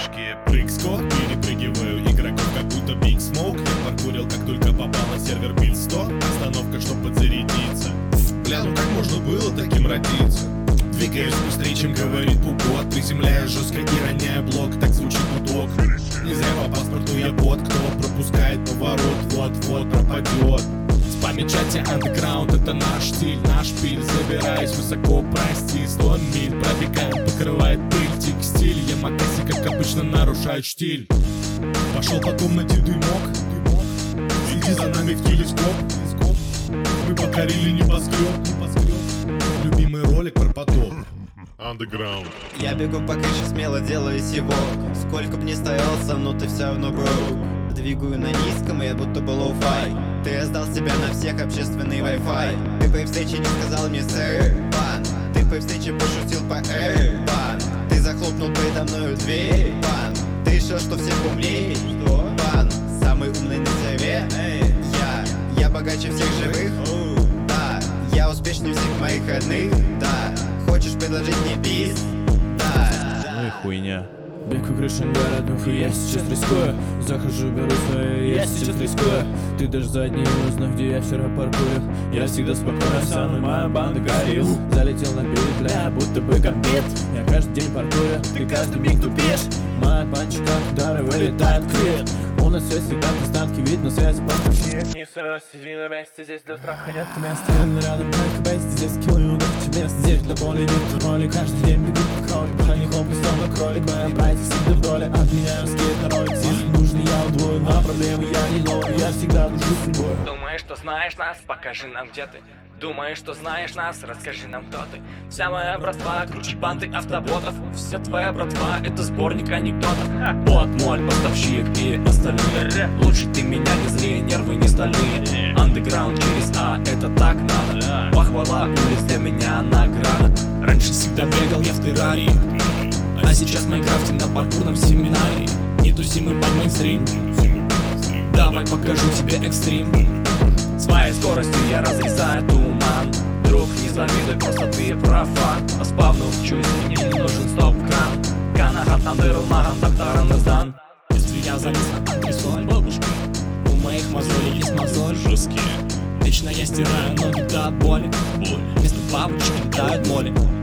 прыжке прыг-скок. Перепрыгиваю игроков, как будто Big Smoke. Я паркурил, как только попал на сервер бит 100. Остановка, чтоб подзарядиться. Бля, ну как можно было таким родиться? Двигаюсь быстрее, чем говорит пупот. Приземляю жестко и роняю блок, так звучит гудок. Не зря по паспорту я бот, кто пропускает поворот, вот-вот пропадет. Спамить-чате андеграунд, это наш стиль, наш пиль. Забираюсь высоко, прости, 100 миль пробегаем, покрывает пыль, текстиль. Ямакаси, как обычно, нарушают штиль. Пошел по комнате дымок, следи за нами в телескоп. Мы покорили небоскреб. Любимый ролик про потоп. Underground. Я бегу по крыше, смело делаю сивок. Сколько б ни стоял со мной, ты все равно broke. Двигаю на низком, я будто бы лоу-фай. Ты раздал себя на всех общественный Wi-Fi. Ты при встрече не сказал мне сэр, бан. Ты при встрече пошутил по бан. Ты захлопнул передо мною дверь, бан. Ты решил, что всех умнее, что? Бан. Самый умный на траве, я богаче всех живых, да. Я успешнее всех моих родных, да. Хочешь предложить мне бис? Да. Ну и хуйня. Бегу крышем городов, и я сейчас рискую. Захожу, беру свое, я сейчас рискую. Ты даже задний не узнал, где я вчера паркую. Я всегда спокоен, со мной моя банда горил. Залетел на берег, бля, будто бы комбит. Я каждый день паркую, ты каждый миг тупишь. Моя панчика, удары вылетает крит. У нас все всегда в доставке, видно связи по Не ссорилась, на месте, здесь для страха нет места. места. Рядом только бейст, здесь килл, удачи место. Здесь до боли нет роли, каждый день бегу по кролик. По них хлопаю, словно кролик, моя братья всегда в доле. От меня раскидает на ролик, если нужно я удвою. Но проблемы я не ловлю, я всегда дружу с судьбой. Думаешь, что знаешь нас? Покажи нам, где ты. Думаешь, что знаешь нас? Расскажи нам, кто ты. Вся моя братва, круче банды автоботов. Вся твоя братва, это сборник анекдотов. Вот мой поставщик и остальные. Лучше ты меня не зли, нервы не стальные. Андеграунд через А, это так надо. Похвала улиц для меня награда. Раньше всегда бегал я в террарии, а сейчас в Майнкрафте на паркурном семинаре. Не туси мы под мейнстрим. Давай покажу тебе экстрим. Своей скоростью я разрезаю туман. Друг, не завидуй, просто ты профан. Поспавнув чуть, мне не нужен стоп-кран. Канахат нам дыру наган, доктора Нездан. Если я залез на антресоль, бабушка, у моих мозолей есть мозоль жесткие. Вечно я стираю ноги до боли. Вместо бабочки летают моли.